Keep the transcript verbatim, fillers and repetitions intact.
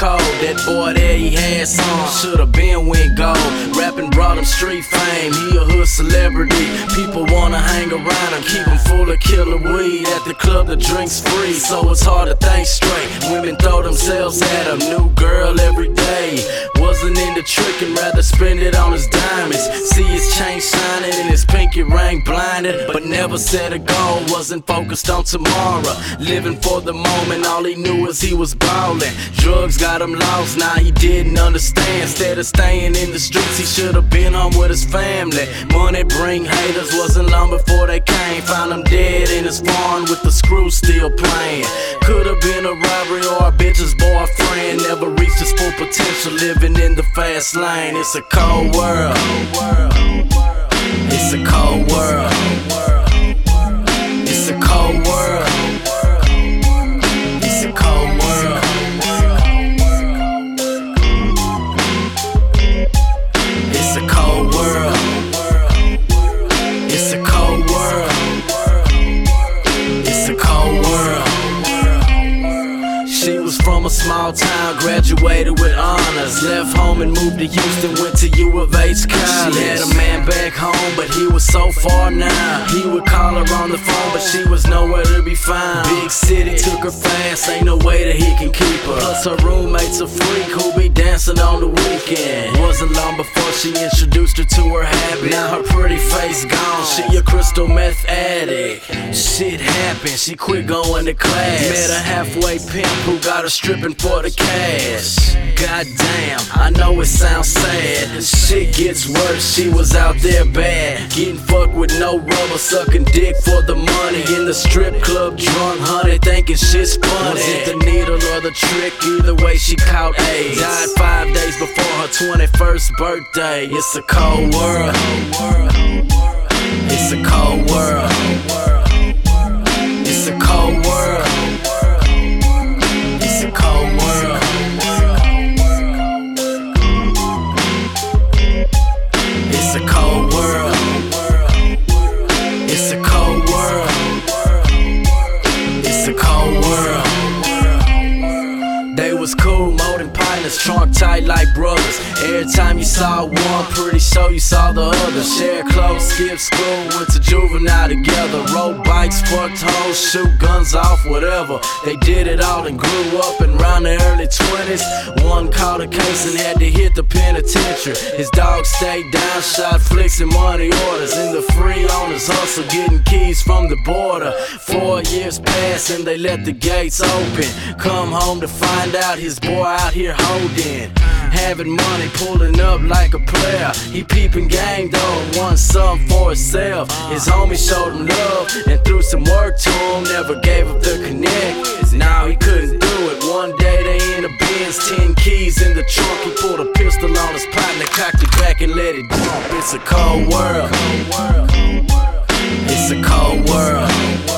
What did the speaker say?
cold. That boy there, he had some, should've been went gold. Rapping brought him street fame, he a hood celebrity. People wanna hang around him, keep him full of killer weed. At the club the drink's free, so it's hard to think straight. Women throw themselves at him, new girl every day. Wasn't into tricking, rather spend it on his diamonds. See his chain shining and his pinky ring blinded, but never set a goal, wasn't focused on tomorrow. Living for the moment, all he knew was he was ballin'. Drugs got him lost, now he didn't understand. Instead of staying in the streets, he should've been home with his family. Money bring haters, wasn't long before they came. Found him dead in his barn with the screw still playing. Could've been a robbery or a bitch's boyfriend. Never reached his full potential, living in the fast lane. It's a cold world. It's a cold world. It's a cold world. It's a cold world. It's a cold world. It's a cold world. It's a cold world. She was from a small town, graduated with honors. Left home and moved to Houston, went to U of H college. She had a man back home, but he was so far now. He would call her on the phone, but she was nowhere to be found. Big city took her fast, ain't no way that he can keep her. Plus her roommate's a freak who be dancing on the weekend. Wasn't long before she introduced her to her habit. Now her pretty face gone, she a crystal meth addict. Shit happened, she quit going to class. Met a halfway pimp who got her stripping for the cash. Goddamn, I know it sounds sad. Shit gets worse, she was out there bad. Getting fucked with no rubber, sucking dick for the money. In the strip club, drunk, honey, thinking shit's funny. Was it the needle or the trick? Either way, she caught AIDS. Died five days before her twenty-first birthday. It's a cold world. It's a cold world. It's a cold world. It's a cold world. It's a cold world. It's a cold world. It's a cold world. They was cool, more than partners, trunk tight like brothers. Every time you saw one, pretty sure you saw the other. Shared clothes, skipped school, went to juvenile together. Rode bikes, fucked hoes, shoot guns off, whatever. They did it all and grew up and around the early twenties. One caught a case and had to hit the penitentiary. His dog stayed down, shot flicks and money orders. In the free owners hustle, getting keys from the border. Four years passed and they let the gates open. Come home to find out his boy out here holding. Having money, pulling up like a player. He peeping game though, wants something for himself. His homie showed him love and threw some work to him. Never gave up the connect, now he couldn't do it. One day they in a Benz, ten keys in the trunk. He pulled a pistol on his partner, cocked it back and let it dump. It's a cold world. It's a cold world.